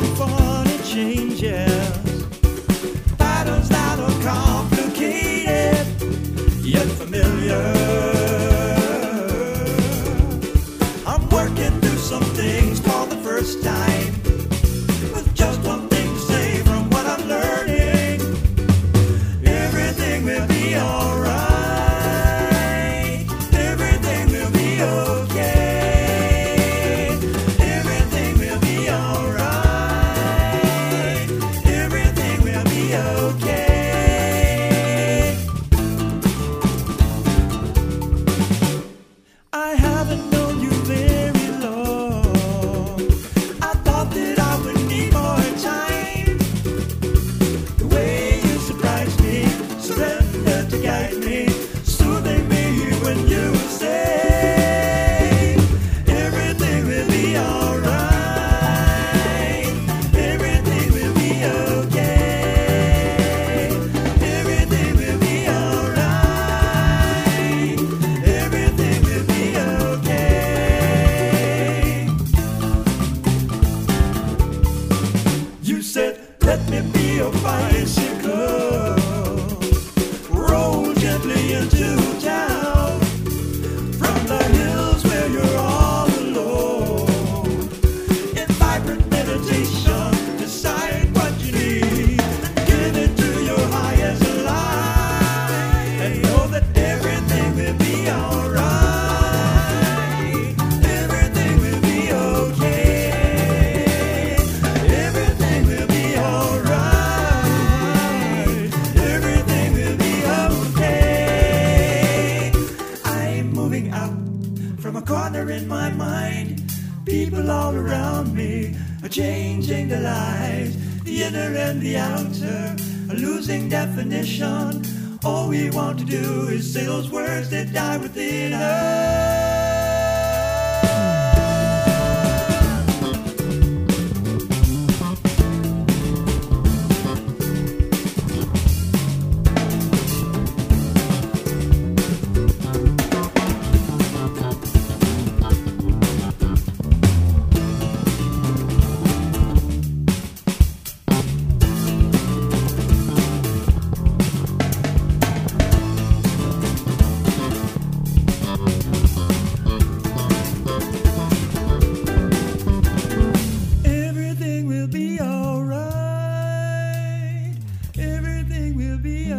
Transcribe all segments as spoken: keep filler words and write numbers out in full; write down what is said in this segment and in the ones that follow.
some funny changes. Patterns that are complicated yet familiar. I'm working through some things for the first time, with just one thing to say from what I'm learning. Everything will be alright. Everything will be okay. Everything will be alright. Everything will be okay. I haven't known you very long. I thought that I would need more time. The way you surprised me, surrendered to guide me, soothing me when you say everything will be alright. Everything will be okay. Everything will be alright. Everything will be okay. You said, let me be your bicycle. Roll gently into town from the hills where you're all alone. In vibrant meditation, decide what you need and give it to your highest life. And know that everything will be alright. Everything will be okay. Everything will be alright. Everything will be okay. I'm moving out from a corner in my mind. People all around me are changing their lives. The inner and the outer are losing definition. All we want to do is say those words that die within us. Everything will be alright. Everything will be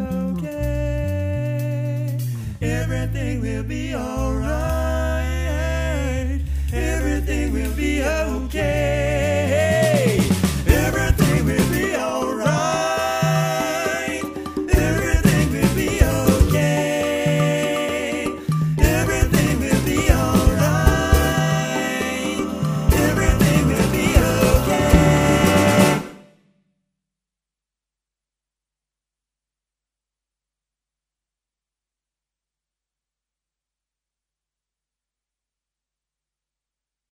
okay. Everything will be alright. Everything will be okay.